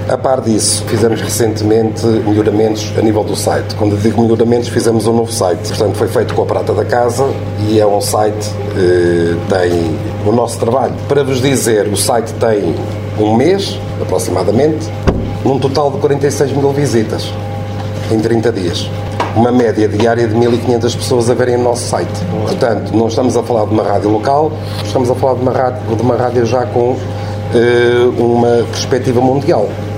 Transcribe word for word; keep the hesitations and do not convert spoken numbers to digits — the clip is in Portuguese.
A par disso, fizemos recentemente melhoramentos a nível do site. Quando digo melhoramentos, fizemos um novo site. Portanto, foi feito com a prata da casa e é um site que tem o nosso trabalho. Para vos dizer, o site tem um mês, aproximadamente, num total de quarenta e seis mil visitas em trinta dias. Uma média diária de mil e quinhentas pessoas a verem o nosso site. Portanto, não estamos a falar de uma rádio local, estamos a falar de uma rádio, de uma rádio já com uh, uma perspectiva mundial.